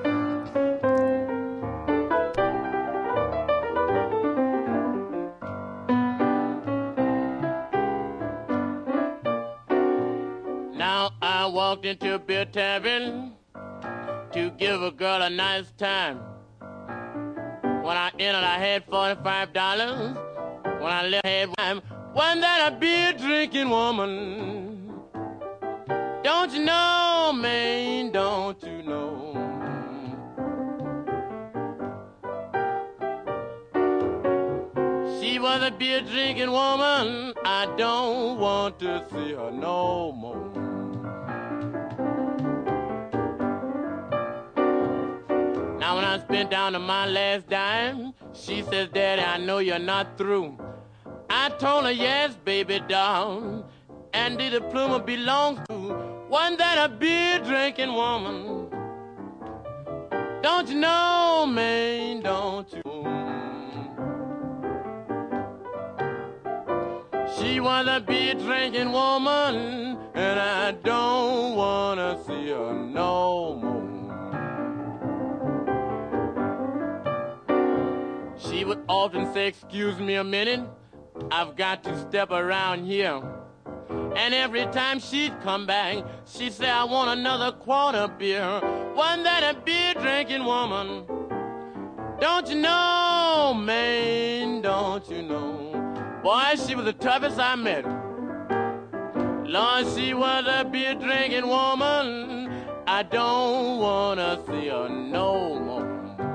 Now I walked into a beer tavern to give a girl a nice time. When I entered, I had $45. When I left, I had one. Wasn't that a beer drinking woman? Don't you know, man? Don't you know? She was a beer drinking woman. I don't want to see her no more. Now when I spent down to my last dime, she says, Daddy, I know you're not through. I told her, yes, baby, doll. And the diploma belongs to wasn't that a beer drinking woman? Don't you know, man, don't you? She was a beer drinking woman, and I don't wanna see her no more. She would often say, excuse me a minute, I've got to step around here. And every time she'd come back, she'd say, I want another quarter beer. Wasn't that a beer drinking woman? Don't you know, man, don't you know? Boy, she was the toughest I met. Lord, she was a beer drinking woman. I don't wanna see her no more.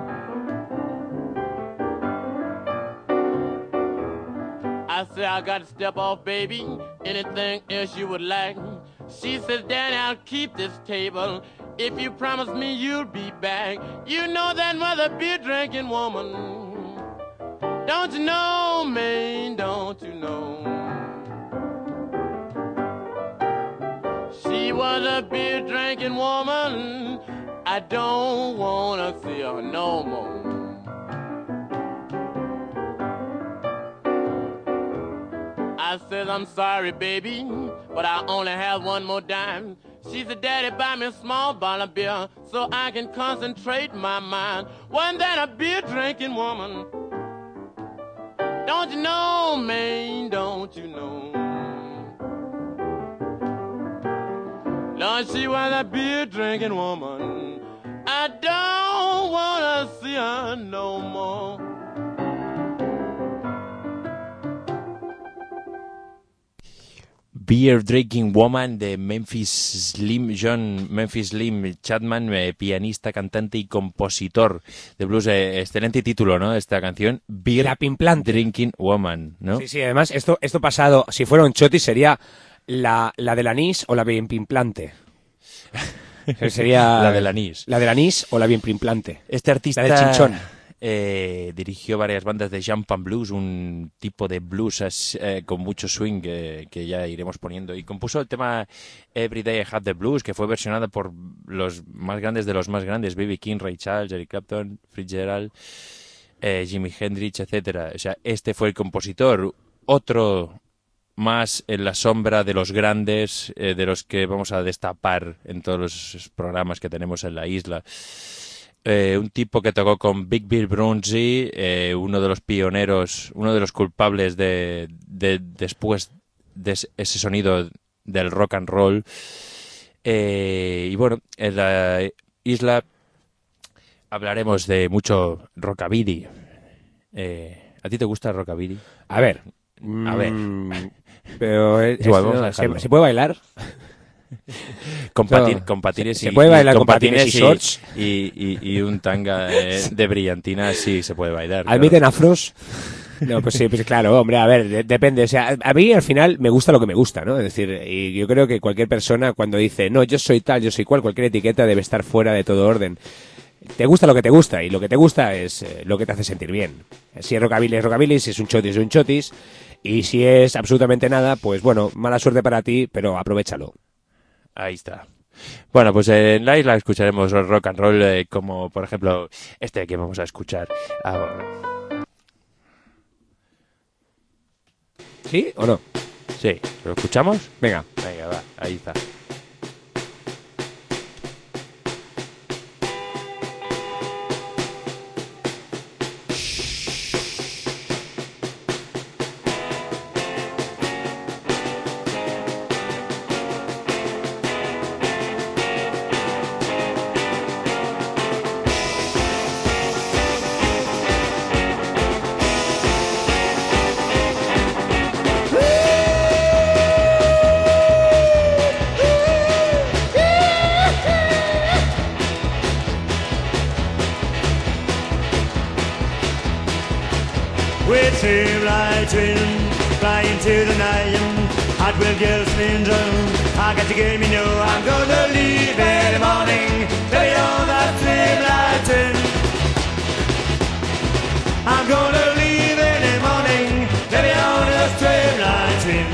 I said, I got to step off, baby. Anything else you would like? She says, Daddy, I'll keep this table if you promise me you'll be back. You know that was a beer drinking woman. Don't you know, man, don't you know? She was a beer drinking woman. I don't wanna see her no more. I said, I'm sorry, baby, but I only have one more dime. She said, Daddy, buy me a small bottle of beer so I can concentrate my mind. Wasn't that a beer drinking woman? Don't you know, man, don't you know? Lord, she was a beer drinking woman. I don't wanna see her no more. Beer Drinking Woman de John Memphis Slim Chapman, pianista, cantante y compositor de blues. Excelente título, ¿no? Esta canción, Beer La Pimplante. Drinking Woman, ¿no? Sí, sí, además, esto pasado, si fuera un choti, sería la del anís o la bien pimplante. Sería La del anís. La del anís o la bien pimplante. Este artista La del chinchón. dirigió varias bandas de jump and blues, un tipo de blues con mucho swing que ya iremos poniendo, y compuso el tema Every Day I Have the Blues, que fue versionada por los más grandes de los más grandes, B.B. King, Ray Charles, Eric Clapton, Fitzgerald, Jimi Hendrix, etcétera. O sea, este fue el compositor. Otro más en la sombra de los grandes, de los que vamos a destapar en todos los programas que tenemos en la isla. Un tipo que tocó con Big Bill Broonzy, uno de los pioneros, uno de los culpables de después ese sonido del rock and roll. Y bueno, en la isla hablaremos de mucho rockabilly. ¿A ti te gusta el rockabilly? A ver. A ver. Pero Igual, vamos a dejarlo. ¿se puede bailar? Con patines se puede bailar con patines y y shorts. y un tanga de brillantina, sí se puede bailar. ¿Admiten afros? No, pues sí, pues claro, hombre, a ver, depende. O sea, a mí al final me gusta lo que me gusta, ¿no? Es decir, y yo creo que cualquier persona cuando dice, no, yo soy tal, yo soy cual, cualquier etiqueta debe estar fuera de todo orden. Te gusta lo que te gusta, y lo que te gusta es lo que te hace sentir bien. Si es rockabilly, si es un chotis, es un chotis. Y si es absolutamente nada, pues bueno, mala suerte para ti, pero aprovéchalo. Ahí está. Bueno, pues en la isla escucharemos rock and roll, como por ejemplo este que vamos a escuchar ahora. ¿Sí o no? Sí, ¿lo escuchamos? Venga. Venga, va, ahí está. With streamlight wind flying to the night, hot will girls syndrome. I got to get me know I'm gonna leave in the morning. Lay on that streamlight wind. I'm gonna leave in the morning. Lay on the streamlight wind.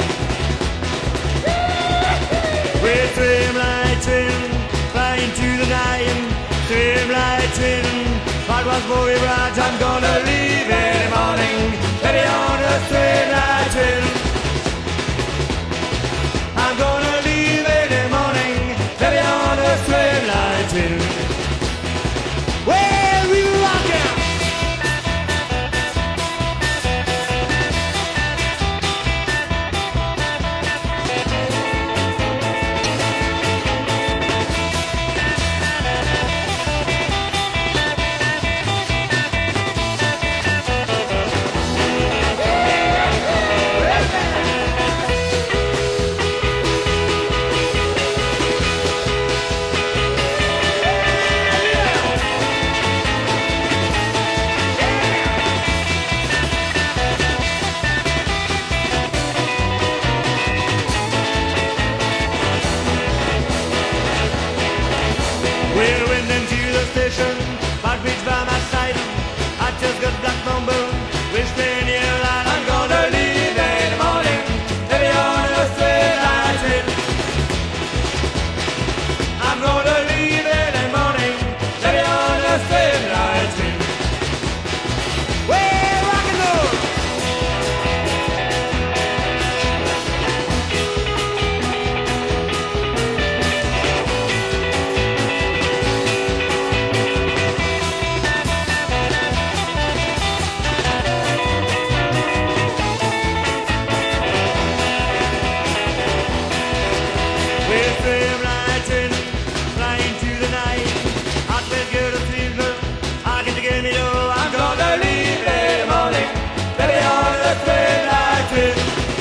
With streamlight wind flying to the night, streamlight wind. What was very bright, I'm gonna leave in the morning. Baby on the straight line train. I'm gonna leave in the morning. Baby on the straight line train. Well, we rockin'. We're winding to the station, Parkbridge by my side. I just got black number, which train you line? I'm gonna leave in the morning, maybe on a straight line train. I'm gonna leave in the morning, maybe on a straight line train. We're rock and roll. With streamlight in, flying to the night. Hot will get a fever, I get to get me though. I'm gonna leave in the morning, baby on the streamlight in.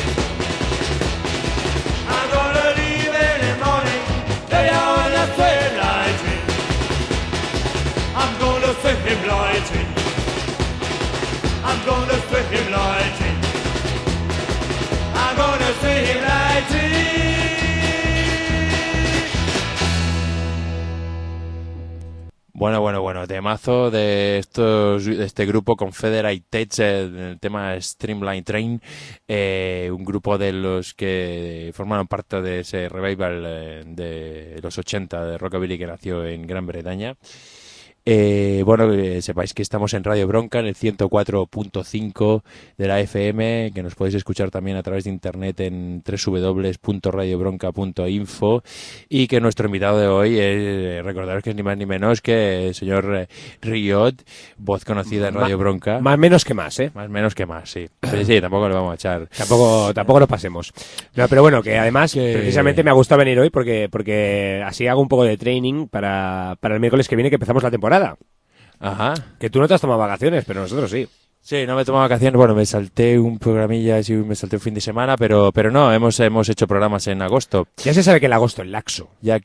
I'm gonna leave in the morning, baby on the streamlight in. I'm gonna set him lighting. I'm gonna set him lighting. I'm gonna set him lighting. Bueno, temazo de este grupo Confederate Tech, el tema Streamline Train, un grupo de los que formaron parte de ese revival de los 80 de rockabilly que nació en Gran Bretaña. Bueno, sepáis que estamos en Radio Bronca, en el 104.5 de la FM, que nos podéis escuchar también a través de internet en www.radiobronca.info, y que nuestro invitado de hoy es, recordaros que es ni más ni menos que el señor Riot, voz conocida en Radio Bronca. Más menos que más, ¿eh? Más menos que más, sí. Sí, tampoco le vamos a echar. Tampoco lo pasemos. No, pero bueno, que además precisamente me ha gustado venir hoy porque así hago un poco de training para el miércoles que viene, que empezamos la temporada. Ajá. Que tú no te has tomado vacaciones, pero nosotros sí. Sí, no me he tomado vacaciones. Bueno, me salté un programilla, sí, me salté un fin de semana, pero no, hemos hecho programas en agosto. Ya se sabe que el agosto es laxo. Ya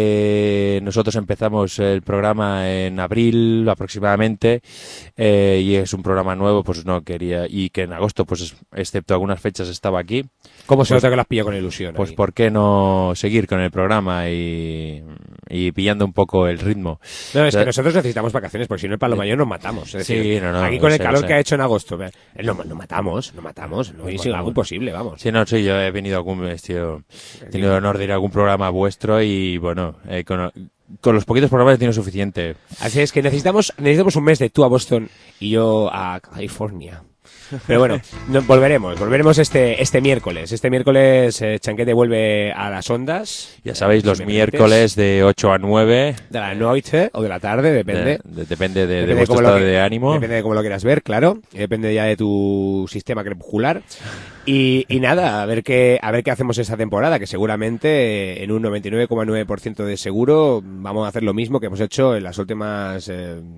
que nosotros empezamos el programa en abril aproximadamente, y es un programa nuevo, pues no quería, y que en agosto, pues excepto algunas fechas, estaba aquí. ¿Cómo se Pues- nota que lo has pillado con ilusión? Pues ahí? por qué no seguir con el programa y pillando un poco el ritmo. No, es O sea, que nosotros necesitamos vacaciones, porque si no el palo mayor nos matamos. Es decir, Sí, no, aquí con el sé, calor sé. que ha hecho en agosto, nos matamos, no es algo imposible, vamos. Sí, no, sí, yo he venido he tenido el honor de ir a algún programa vuestro y bueno, con los poquitos programas he tenido suficiente. Así es que necesitamos un mes de tú a Boston y yo a California. Pero bueno, volveremos este miércoles. Este miércoles Chanquete vuelve a las ondas. Ya sabéis, los Si me permites. miércoles de 8 a 9. De la noche o de la tarde, depende. Depende de Depende vuestro cómo estado de ánimo. Depende de cómo lo quieras ver, claro. Y depende ya de tu sistema crepuscular. Y nada, a ver qué hacemos esta temporada, que seguramente en un 99,9% de seguro vamos a hacer lo mismo que hemos hecho en las últimas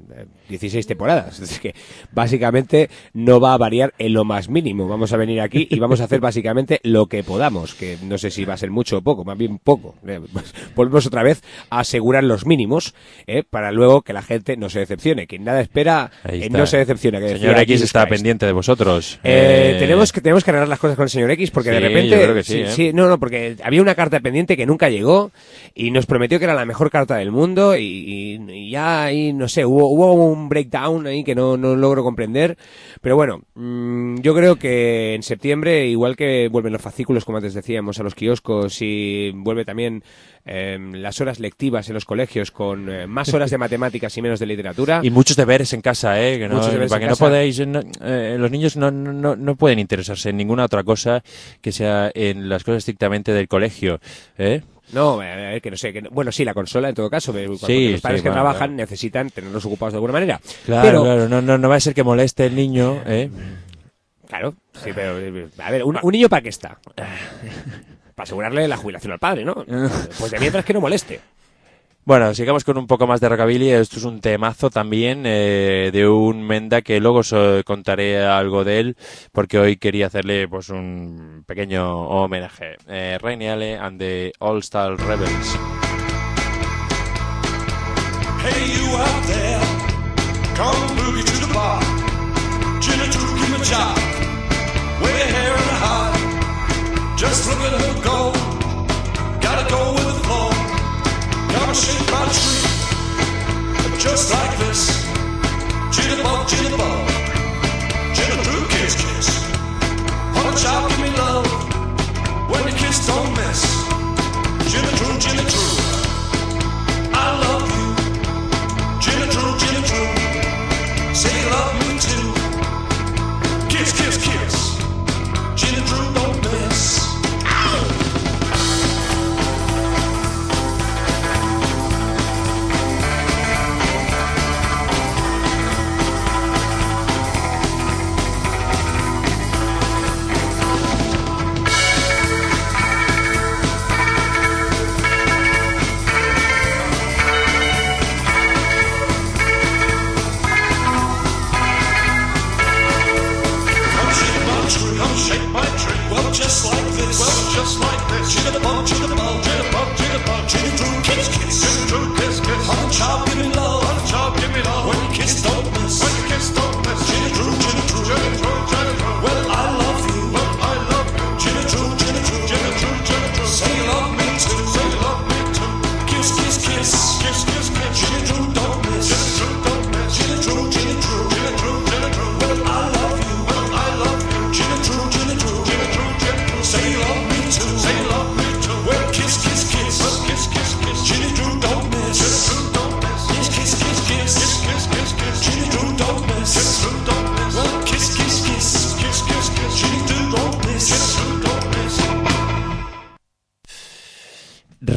16 temporadas. Es que básicamente no va a variar en lo más mínimo. Vamos a venir aquí y vamos a hacer básicamente lo que podamos, que no sé si va a ser mucho o poco, más bien poco. Volvemos otra vez a asegurar los mínimos, para luego que la gente no se decepcione. Quien nada espera, Ahí está. no se decepciona. Que El decía señor X Jesus está Christ. pendiente de vosotros. Tenemos que arreglar las cosas con el señor X, porque de Sí, repente yo creo que sí, no, porque había una carta pendiente que nunca llegó y nos prometió que era la mejor carta del mundo y ya ahí no sé, hubo un breakdown ahí que no logro comprender, pero bueno, yo creo que en septiembre, igual que vuelven los fascículos, como antes decíamos, a los kioscos, y vuelve también las horas lectivas en los colegios con más horas de matemáticas y menos de literatura. Y muchos deberes en casa, que no, Muchos deberes para en que no casa. podéis, los niños no pueden interesarse en ninguna otra cosa que sea en las cosas estrictamente del colegio, No, a ver, que no sé, bueno, sí, la consola en todo caso, porque Sí, los padres sí, que bueno, trabajan claro. necesitan tenerlos ocupados de alguna manera. Claro, Pero, claro, no va a ser que moleste el niño, claro, sí, pero, a ver, un niño ¿para qué está? Para asegurarle la jubilación al padre, ¿no? Pues de mientras que no moleste. Bueno, sigamos con un poco más de rockabilly. Esto es un temazo también de un Menda que luego os contaré algo de él, porque hoy quería hacerle pues un pequeño homenaje. Rainy Alley and the All Star Rebels. Hey, you out there, come boogie to the bar. Gin and two, give me a job. Wave your hair in a heart. Just look at her go. Gotta go with the flow. Gotta shake my tree. Just like this. Jitterbug, jitterbug. Gin and two, kiss, kiss. Honey child, give me love. When the kiss don't miss. Gin and true, gin and true. I love you. Gin and true, say love me too. Kiss, kiss, kiss. Gin and true, don't miss. Ow!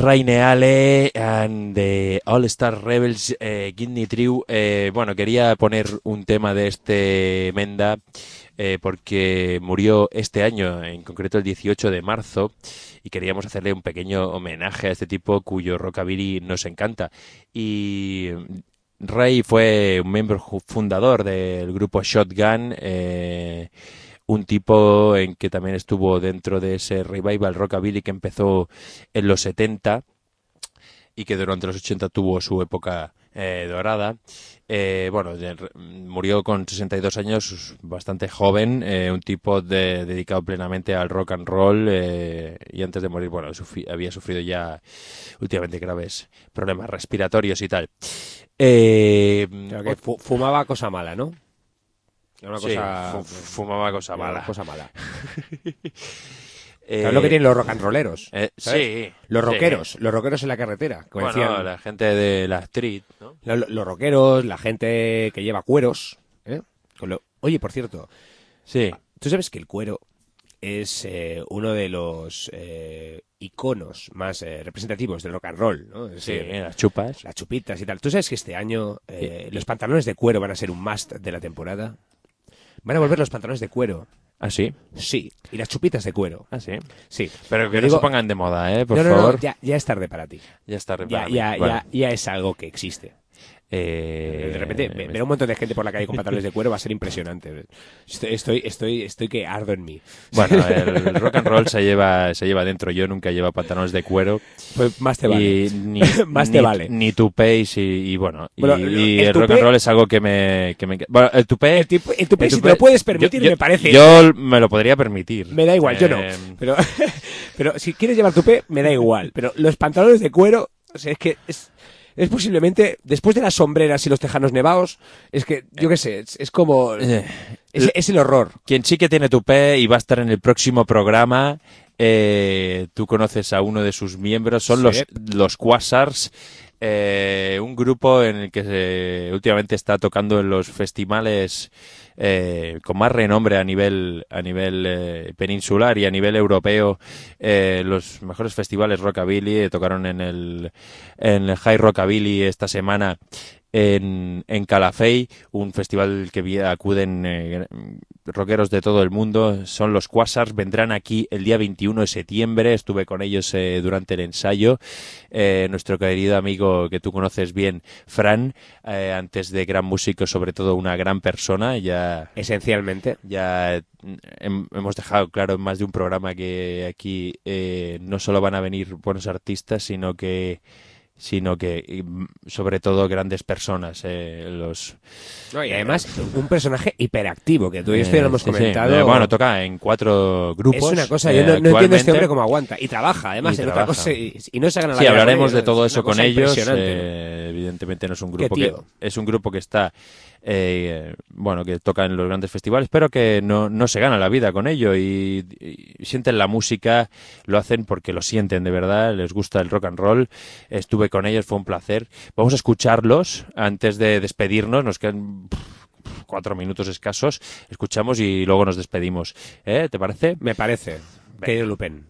Ray Neale and the All Star Rebels Kidney Trio. Bueno, quería poner un tema de este Menda porque murió este año, en concreto el 18 de marzo, y queríamos hacerle un pequeño homenaje a este tipo cuyo rockabilly nos encanta. Y Ray fue un miembro fundador del grupo Shotgun, un tipo en que también estuvo dentro de ese revival rockabilly que empezó en los 70 y que durante los 80 tuvo su época dorada. Bueno, murió con 62 años, bastante joven, un tipo dedicado plenamente al rock and roll, y antes de morir, bueno, había sufrido ya últimamente graves problemas respiratorios y tal. Claro que fumaba cosa mala, ¿no? Era una Sí, cosa... fumaba cosa era mala. una cosa mala. Es lo que tienen los rock and rolleros. ¿sabes? Sí. Los sí. rockeros en la carretera. Como Bueno, decían, la gente de la street, ¿no? los rockeros, la gente que lleva cueros. Oye, por cierto, Sí. ¿tú sabes que el cuero es uno de los iconos más representativos del rock and roll, ¿no? Es Sí, decir, las chupas. las chupitas y tal. ¿Tú sabes que este año los pantalones de cuero van a ser un must de la temporada? Van a volver los pantalones de cuero. ¿Ah, sí? Sí, y las chupitas de cuero. Ah, sí. Sí. Pero que Lo no digo- se pongan de moda, por no, favor. ya es tarde para ti. Ya está Ya, para mí. ya, Vale. ya es algo que existe. De repente, ver un montón de gente por la calle con pantalones de cuero va a ser impresionante. Estoy que ardo en mí. Bueno, el rock and roll se lleva dentro. Yo nunca llevo pantalones de cuero. Pues más te vale. Y ni, Más te ni- vale. Ni tupés y bueno. Bueno, y el el rock tupé- and roll es algo que me bueno, el tupé... El tupé, si te lo puedes permitir, me parece. Yo me lo podría permitir. Me da igual, yo no. Pero si quieres llevar tupé, me da igual. Pero los pantalones de cuero, o sea, es que es posiblemente, después de las sombreras y los tejanos nevados, es que, yo qué sé, es como... Es el horror. Quien sí que tiene tupé y va a estar en el próximo programa, tú conoces a uno de sus miembros, son Sí. los Quasars, un grupo en el que últimamente está tocando en los festivales con más renombre a nivel peninsular y a nivel europeo, los mejores festivales rockabilly. Tocaron en el High Rockabilly esta semana en Calafell, un festival que acuden rockeros de todo el mundo. Son los Quasars, vendrán aquí el día 21 de septiembre, estuve con ellos durante el ensayo. Nuestro querido amigo que tú conoces bien, Fran, antes de gran músico, sobre todo una gran persona, Esencialmente. ya hemos dejado claro en más de un programa que aquí no solo van a venir buenos artistas, sino que sobre todo grandes personas, No, y además, un personaje hiperactivo, que tú y esto ya lo hemos sí, sí. comentado. Bueno, toca en 4 grupos. Es una cosa, yo no entiendo actualmente. este hombre cómo aguanta. Y trabaja, además, Y en otra trabaja. cosa. Y no se gana la Sí, vida hablaremos con de todo es eso una con cosa ellos. impresionante. Evidentemente no es un Qué grupo tío. es un grupo que está bueno, que toca en los grandes festivales, pero que no se gana la vida con ello y sienten la música, lo hacen porque lo sienten de verdad, les gusta el rock and roll. Estuve con ellos, fue un placer. Vamos a escucharlos antes de despedirnos, nos quedan 4 minutos escasos, escuchamos y luego nos despedimos. ¿Te parece? Me parece. Querido Lupen.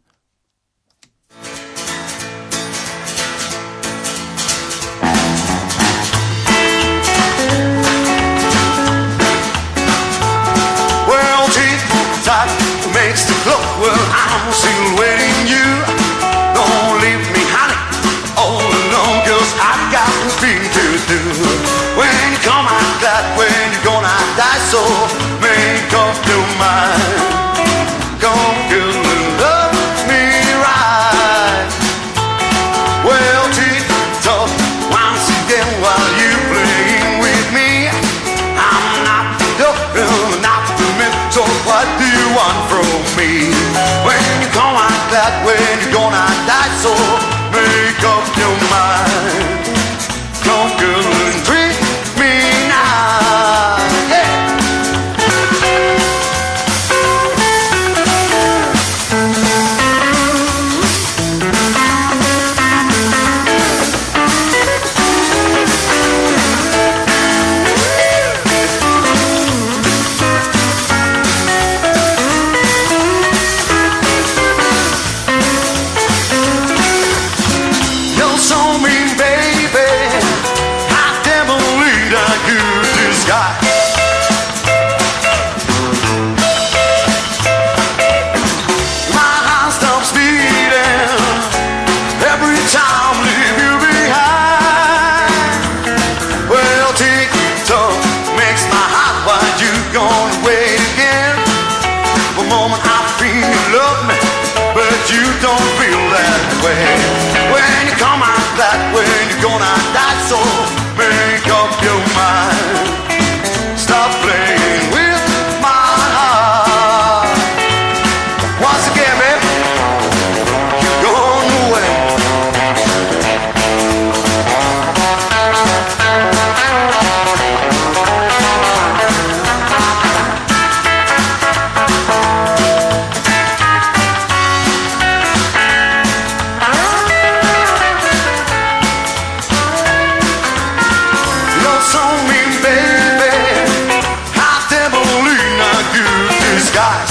Well, tick-tock makes the clock. Well, I'm still waiting you. Don't leave me, honey, all alone, 'cause I've got a thing to do. When you come out that, when you're gonna die, so make up your mind. Come, girl, and love me right. Well, tick-tock, once again, while you playing with me, I'm not the doctor, not the mentor. What do you want from me? When you come like that, when you're gonna die, so make up your mind. Come, girl, and treat me now. Yeah. so mean, baby. I can't believe that good disguise. My heart stops beating every time I leave you behind. Well, tick-tock makes my heart wild. You gonna wait again? For a moment I feel you love me, but you don't feel that way. When you come out that way, you're gonna die. So make up your mind. Stop playing with my heart. Once again, baby, you're going away. You're so mean, baby. I can't believe not good disguise.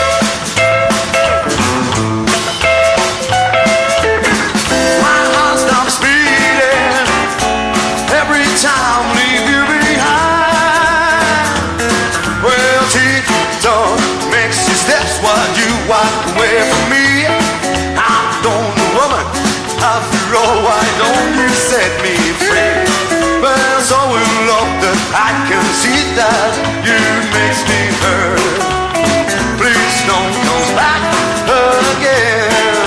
My heart stops beating every time I leave you behind. Well, tick-tock makes your steps while you walk away from me. I'm gone, woman. After all, why don't you set me free? Well, so in love that I can see that you makes me hurt. Please don't come back again.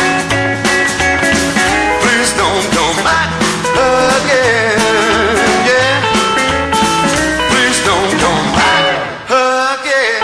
Please don't come back again. Yeah. Please don't come back again.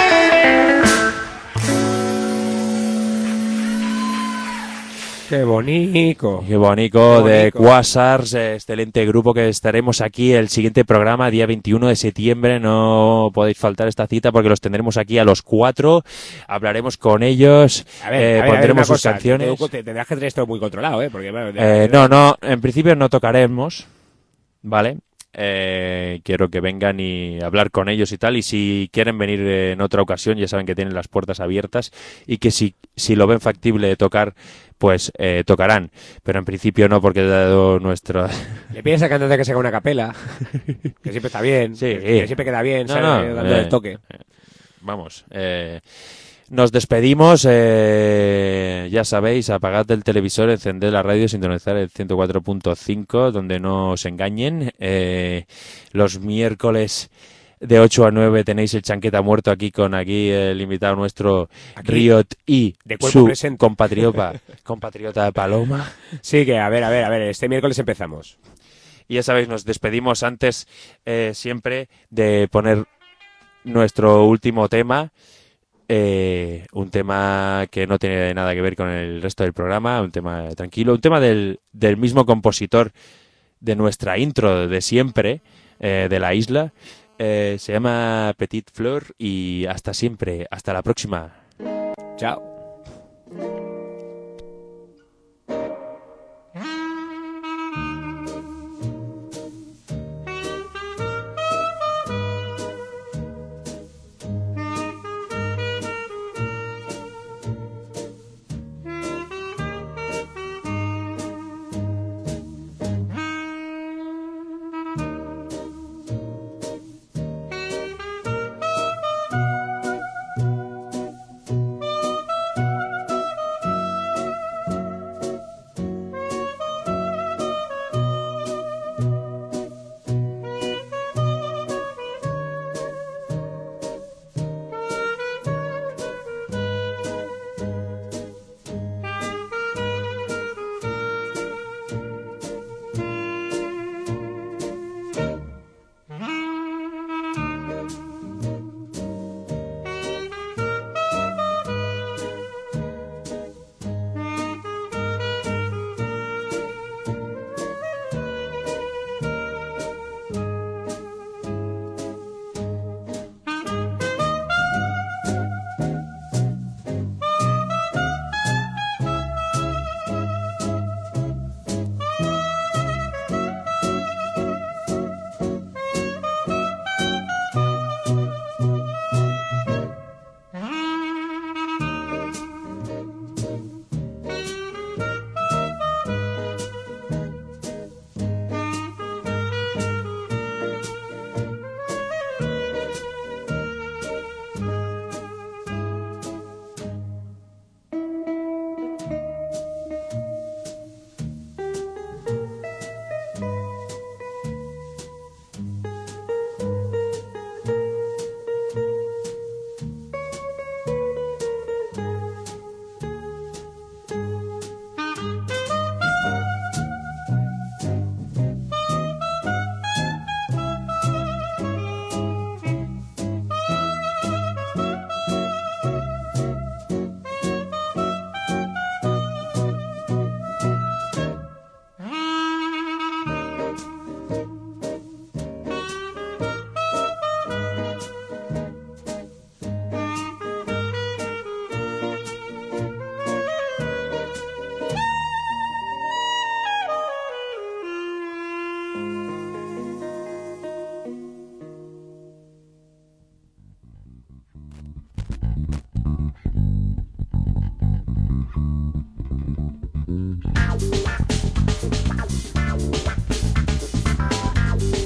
Qué bonito. Qué bonito, Qué de bonito. Quasars, excelente grupo que estaremos aquí el siguiente programa, día 21 de septiembre. No podéis faltar esta cita porque los tendremos aquí a los 4. Hablaremos con ellos, A ver, pondremos una sus cosa, canciones. tú tendrás que tener esto muy controlado, ¿eh? Porque, bueno, No, en principio no tocaremos, ¿vale? Quiero que vengan y hablar con ellos y tal, y si quieren venir en otra ocasión ya saben que tienen las puertas abiertas y que si lo ven factible de tocar, pues tocarán, pero en principio no, porque dado nuestro... Le pides al cantante que se haga una capela, que siempre está bien, Sí. que siempre queda bien, No, ¿sabes? no, Dando el toque. Vamos, nos despedimos, ya sabéis, apagad el televisor, encended la radio, sintonizar el 104.5, donde no os engañen. Los miércoles de 8 a 9 tenéis el Chanqueta Muerto aquí con el invitado nuestro, Aquí, Riot, y de cuerpo su presente. compatriota Paloma. Sí, que a ver, este miércoles empezamos. Y ya sabéis, nos despedimos antes siempre de poner nuestro último tema. Un tema que no tiene nada que ver con el resto del programa, un tema tranquilo, un tema del mismo compositor de nuestra intro de siempre, de la isla. Se llama Petite Fleur y hasta siempre, hasta la próxima. Chao.